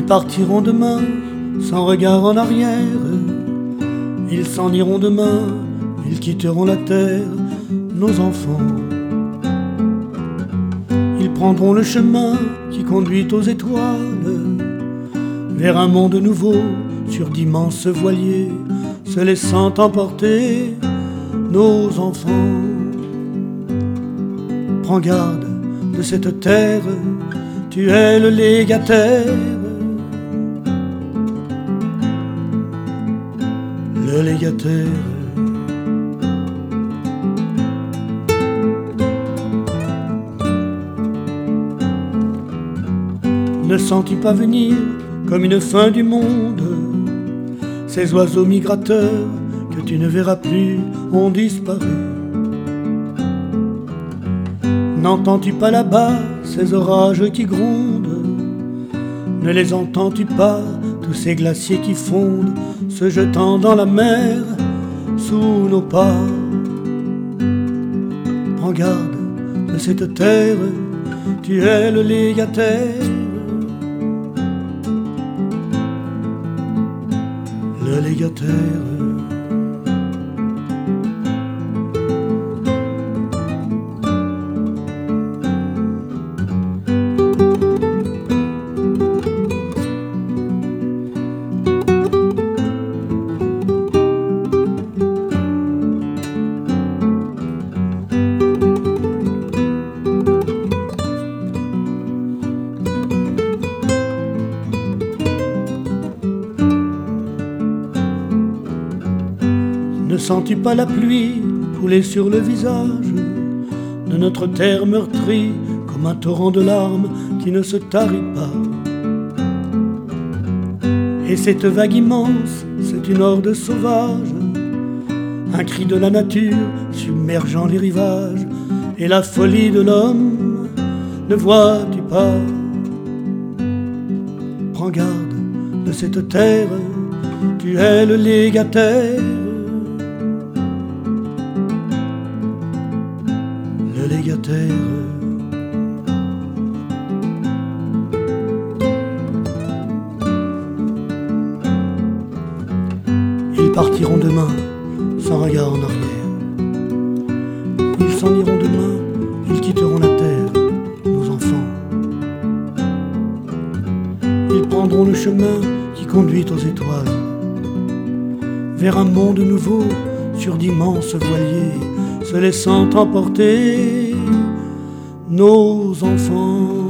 partiront demain sans regard en arrière. Ils s'en iront demain, ils quitteront la terre, nos enfants. Ils prendront le chemin qui conduit aux étoiles, vers un monde nouveau sur d'immenses voiliers, se laissant emporter, nos enfants. Prends garde de cette terre, tu es le légataire. Le légataire. Ne sens-tu pas venir comme une fin du monde? Ces oiseaux migrateurs que tu ne verras plus ont disparu. N'entends-tu pas là-bas ces orages qui grondent? Ne les entends-tu pas, tous ces glaciers qui fondent, se jetant dans la mer sous nos pas? Prends garde de cette terre, tu es le légataire. Le légataire. Ne sens-tu pas la pluie couler sur le visage de notre terre meurtrie comme un torrent de larmes qui ne se tarit pas? Et cette vague immense, c'est une horde sauvage, un cri de la nature submergeant les rivages, et la folie de l'homme, ne vois-tu pas? Prends garde de cette terre, tu es le légataire. Le légataire. Ils partiront demain sans regard en arrière. Ils s'en iront demain, ils quitteront la terre, nos enfants. Ils prendront le chemin qui conduit aux étoiles, vers un monde nouveau sur d'immenses voiliers, se laissant emporter, nos enfants.